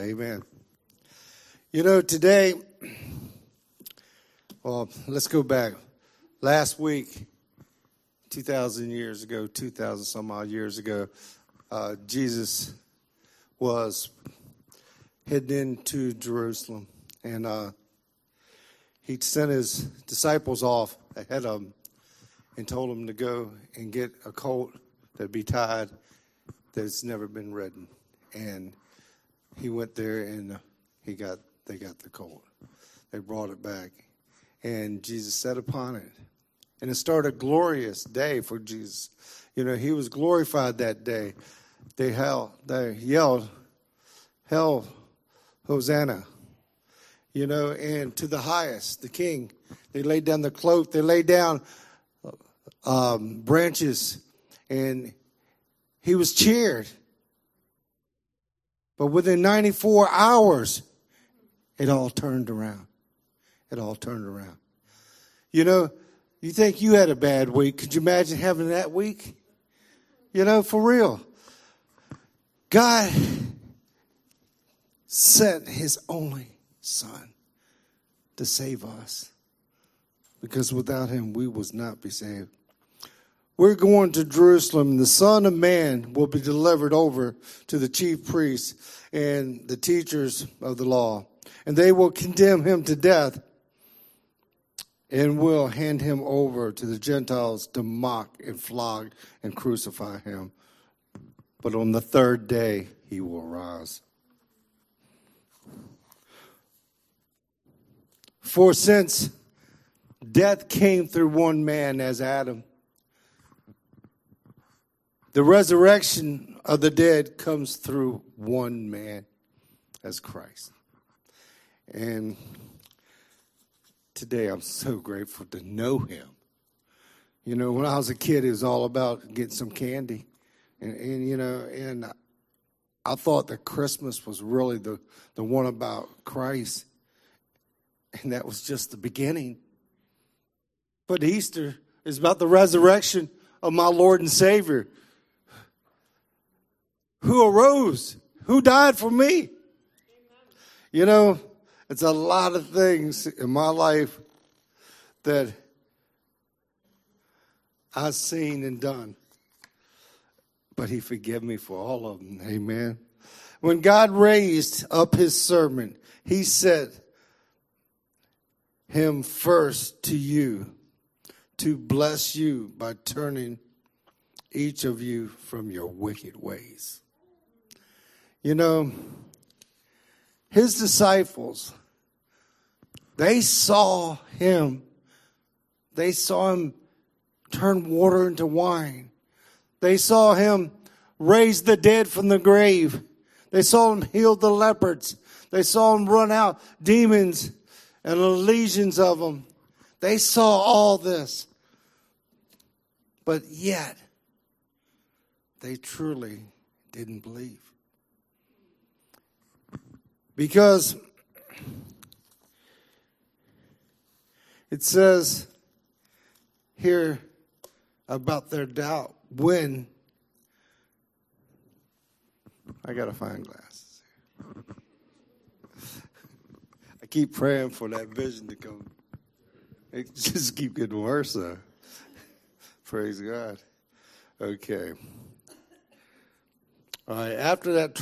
Amen. You know, today, well, let's go back. Last week, 2,000 some odd years ago, Jesus was heading into Jerusalem, and he sent his disciples off ahead of him and told them to go and get a colt that'd be tied that's never been ridden. And he went there and they got the colt. They brought it back, and Jesus sat upon it. And it started a glorious day for Jesus. You know, he was glorified that day. They yelled, "Hail, Hosanna!" You know, and to the highest, the King. They laid down the cloak. They laid down branches, and he was cheered. But within 94 hours, it all turned around. It all turned around. You know, you think you had a bad week. Could you imagine having that week? You know, for real. God sent his only son to save us, because without him, we would not be saved. We're going to Jerusalem. The Son of Man will be delivered over to the chief priests and the teachers of the law, and they will condemn him to death and will hand him over to the Gentiles to mock and flog and crucify him. But on the third day, he will rise. For since death came through one man, as Adam, the resurrection of the dead comes through one man, as Christ. And today I'm so grateful to know him. You know, when I was a kid, it was all about getting some candy. And I thought that Christmas was really the one about Christ. And that was just the beginning. But Easter is about the resurrection of my Lord and Savior, who arose, who died for me. Amen. You know, it's a lot of things in my life that I've seen and done, but he forgave me for all of them. Amen. When God raised up his servant, he sent him first to you to bless you by turning each of you from your wicked ways. You know, his disciples, they saw him. They saw him turn water into wine. They saw him raise the dead from the grave. They saw him heal the lepers. They saw him run out demons and legions of them. They saw all this. But yet, they truly didn't believe. Because it says here about their doubt when, I got to find glasses. I keep praying for that vision to come. It just keep getting worse though. Praise God. Okay. All right, after that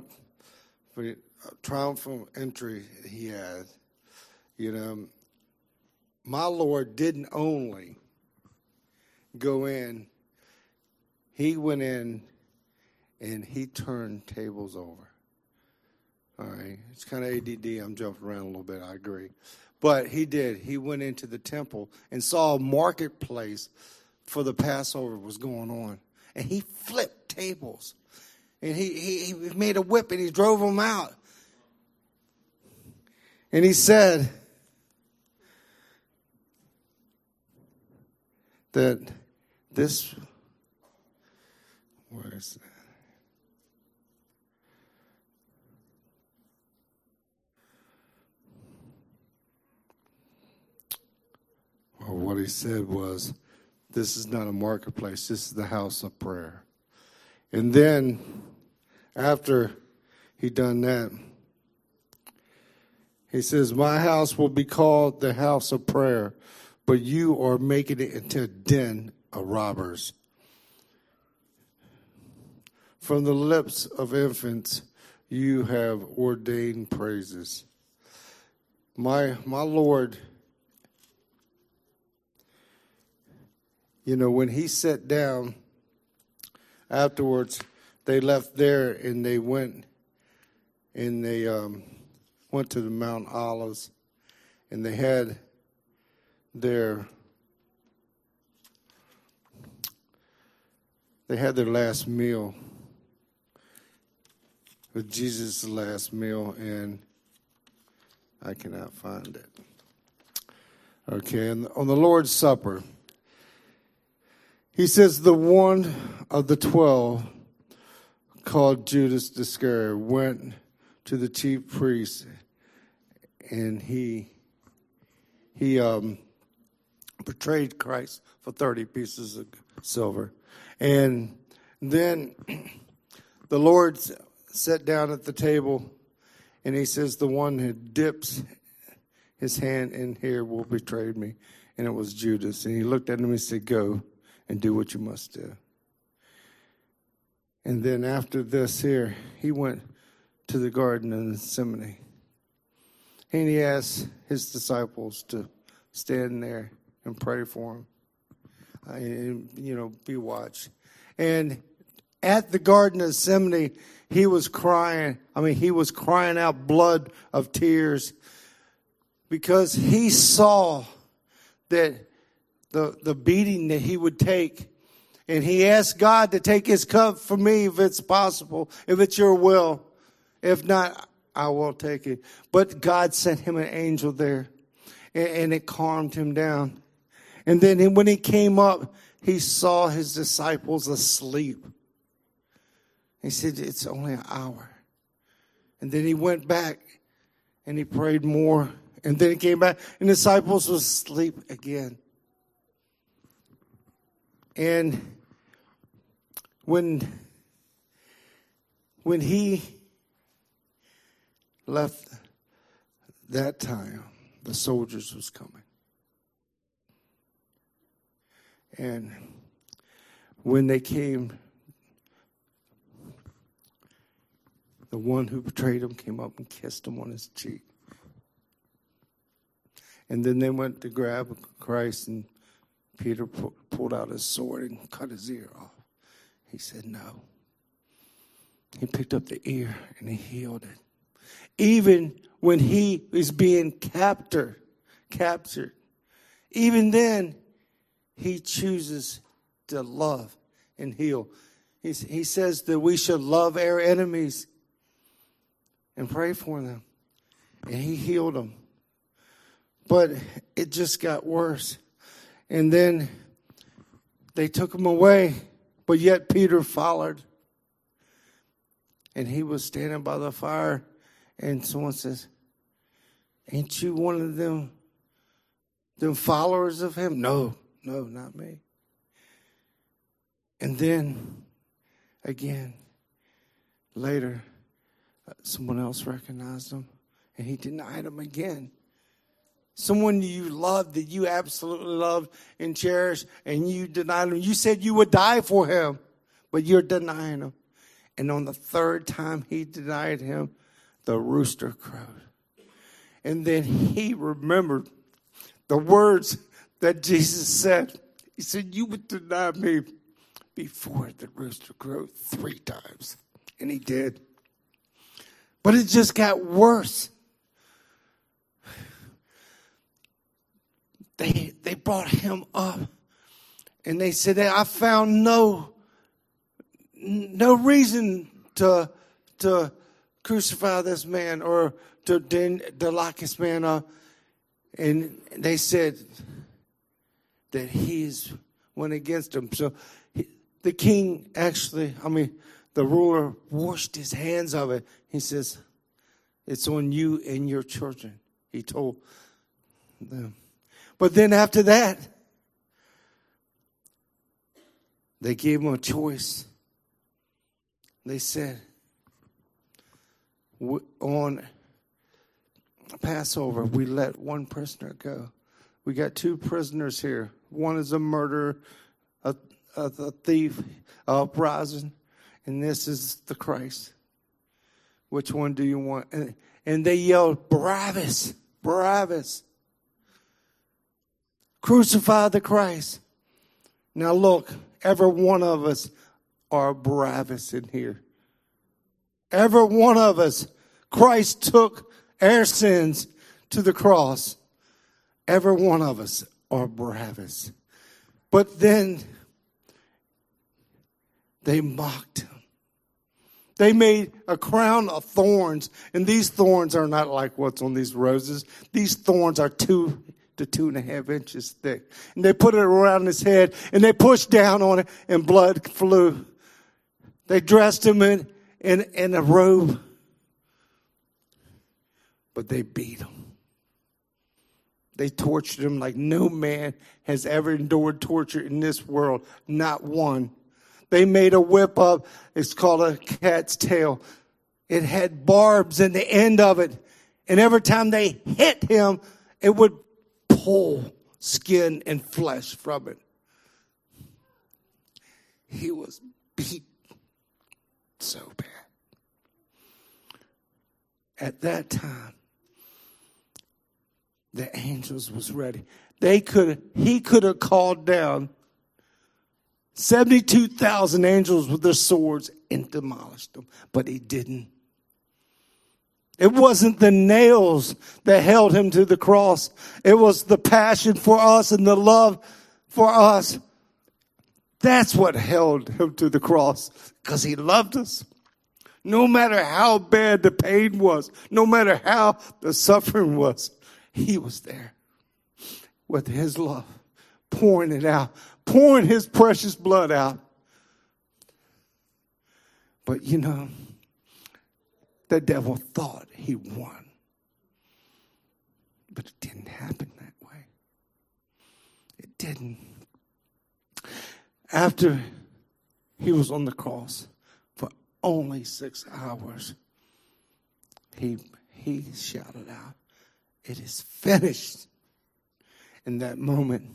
triumphal entry he had, you know, my Lord didn't only go in, he went in and he turned tables over. All right, it's kind of ADD, I'm jumping around a little bit, I agree. But he did. He went into the temple and saw a marketplace for the Passover was going on. And he flipped tables. And he made a whip and he drove them out. And he said that this, where is that? Well, what he said was, this is not a marketplace, this is the house of prayer. And then, after he done that, He says, my house will be called the house of prayer, but you are making it into a den of robbers. From the lips of infants, you have ordained praises. My Lord, when he sat down, afterwards, they left there and they went to the Mount Olives, and they had their last meal. With Jesus' last meal, and I cannot find it. Okay, and on the Lord's Supper, he says the one of the 12, called Judas Iscariot, went to the chief priests, and he betrayed Christ for 30 pieces of silver. And then the Lord sat down at the table, and he says, the one who dips his hand in here will betray me. And it was Judas. And he looked at him and said, go and do what you must do. And then after this here, he went to the Garden of Gethsemane. And he asked his disciples to stand there and pray for him. And, be watched. And at the Garden of Gethsemane, he was crying. He was crying out blood of tears because he saw that the beating that he would take. And he asked God to take his cup from me if it's possible, if it's your will. If not, I will take it. But God sent him an angel there, and it calmed him down. And then when he came up, he saw his disciples asleep. He said, it's only an hour. And then he went back and he prayed more. And then he came back and the disciples were asleep again. And when he left that time, the soldiers was coming. And when they came, the one who betrayed him came up and kissed him on his cheek. And then they went to grab Christ, and Peter pulled out his sword and cut his ear off. He said, no. He picked up the ear and he healed it. Even when he is being captured, even then, he chooses to love and heal. He says that we should love our enemies and pray for them. And he healed them. But it just got worse. And then they took him away, but yet Peter followed. And he was standing by the fire, and someone says, ain't you one of them followers of him? No, not me. And then, again, later, someone else recognized him, and he denied him again. Someone you loved, that you absolutely loved and cherished, and you denied him. You said you would die for him, but you're denying him. And on the third time he denied him, the rooster crowed. And then he remembered the words that Jesus said. He said, you would deny me before the rooster crowed 3 times. And he did. But it just got worse. They brought him up, and they said, I found no reason to crucify this man or to lock this man up. And they said that he's went against him. So the king the ruler washed his hands of it. He says, it's on you and your children, he told them. But then after that, they gave him a choice. They said, on Passover, we let one prisoner go. We got 2 prisoners here. One is a murderer, a thief, uprising, and this is the Christ. Which one do you want? And they yelled, Barabbas, Barabbas. Crucify the Christ. Now look, every one of us are Barabbas in here. Every one of us. Christ took our sins to the cross. Every one of us are Barabbas. But then they mocked him. They made a crown of thorns. And these thorns are not like what's on these roses. These thorns are 2 to 2.5 inches thick. And they put it around his head and they pushed down on it and blood flew. They dressed him in a robe. But they beat him. They tortured him like no man has ever endured torture in this world. Not one. They made a whip up. It's called a cat's tail. It had barbs in the end of it. And every time they hit him, it would pull skin and flesh from it. He was beat so bad. At that time, the angels was ready. He could have called down 72,000 angels with their swords and demolished them, but he didn't. It wasn't the nails that held him to the cross. It was the passion for us and the love for us. That's what held him to the cross, because he loved us. No matter how bad the pain was, no matter how the suffering was, he was there with his love, pouring it out, pouring his precious blood out. But you know, the devil thought he won. But it didn't happen that way. It didn't. After he was on the cross for only 6 hours, he shouted out, "It is finished." In that moment,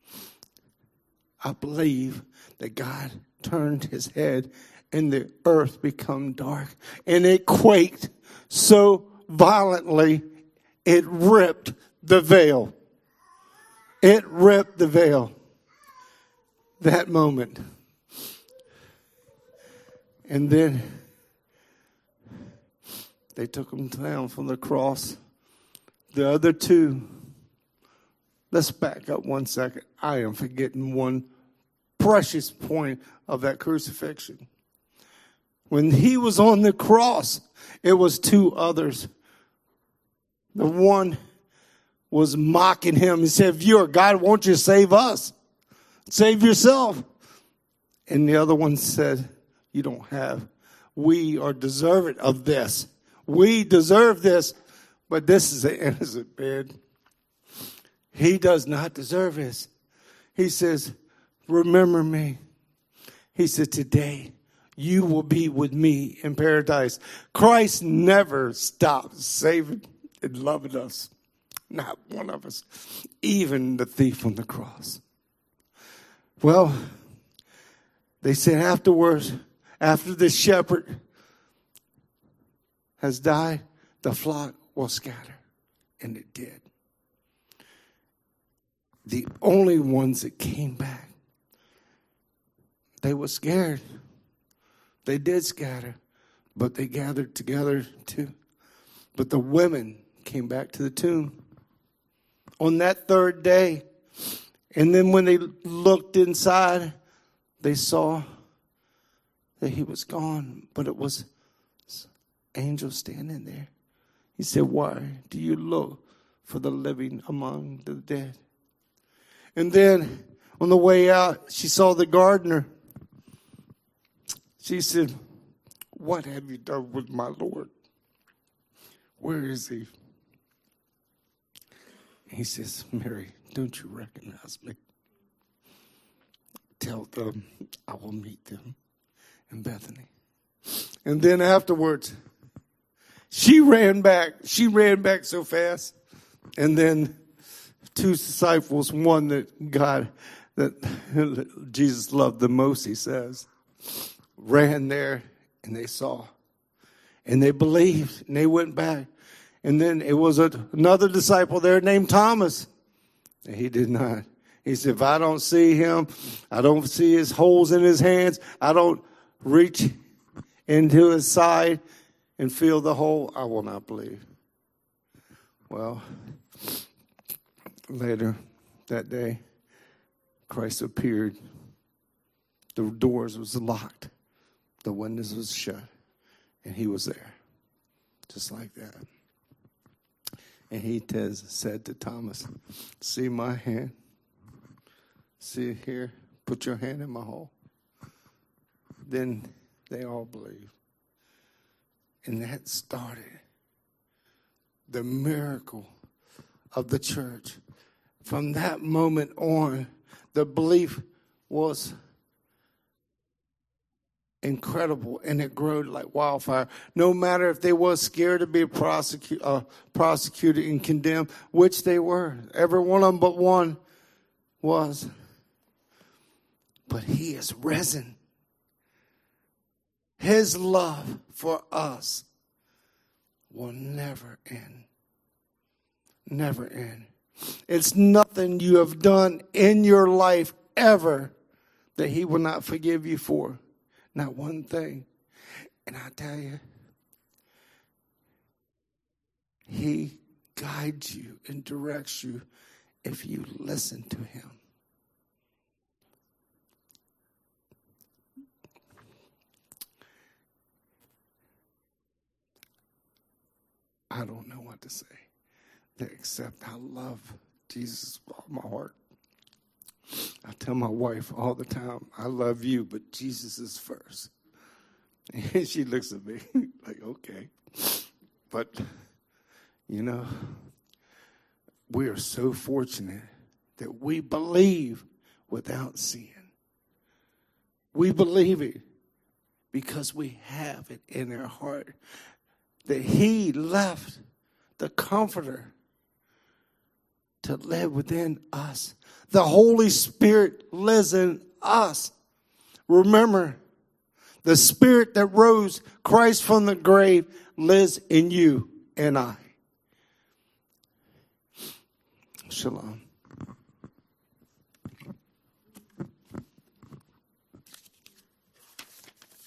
I believe that God turned his head and the earth became dark. And it quaked so violently, it ripped the veil. It ripped the veil. That moment. And then they took him down from the cross. The other 2, let's back up 1 second. I am forgetting one precious point of that crucifixion. When he was on the cross, it was 2 others. The one was mocking him. He said, "If you're God, won't you save us? Save yourself." And the other one said, "You don't have. We are deserving of this. We deserve this. But this is an innocent man. He does not deserve this." He says, "Remember me." He said, "Today you will be with me in paradise." Christ never stopped saving and loving us. Not one of us. Even the thief on the cross. Well, they said afterwards, after the shepherd has died, the flock will scatter. And it did. The only ones that came back, they were scared. They did scatter, but they gathered together too. But the women came back to the tomb on that 3rd day. And then when they looked inside, they saw that he was gone, but it was angels standing there. He said, "Why do you look for the living among the dead?" And then on the way out, she saw the gardener. She said, "What have you done with my Lord? Where is he?" He says, "Mary, don't you recognize me? Tell them I will meet them in Bethany." And then afterwards, She ran back. She ran back so fast. And then two disciples, one that Jesus loved the most, he says, ran there and they saw. And they believed and they went back. And then it was another disciple there named Thomas. And he did not. He said, if I don't see him, I don't see his holes in his hands, I don't reach into his side and feel the hole, I will not believe. Well, later that day, Christ appeared. The doors was locked. The windows was shut. And he was there. Just like that. And he said to Thomas, see my hand? See it here? Put your hand in my hole. Then they all believed. And that started the miracle of the church. From that moment on, the belief was incredible, and it grew like wildfire. No matter if they were scared to be prosecuted and condemned, which they were. Every one of them but one was. But he is risen. His love for us will never end. Never end. It's nothing you have done in your life ever that he will not forgive you for. Not one thing. And I tell you, he guides you and directs you if you listen to him. I don't know what to say except I love Jesus with all my heart. I tell my wife all the time, I love you, but Jesus is first. And she looks at me like, okay. But, you know, we are so fortunate that we believe without seeing. We believe it because we have it in our heart that he left the Comforter to live within us. The Holy Spirit lives in us. Remember, the Spirit that rose Christ from the grave lives in you and I. Shalom.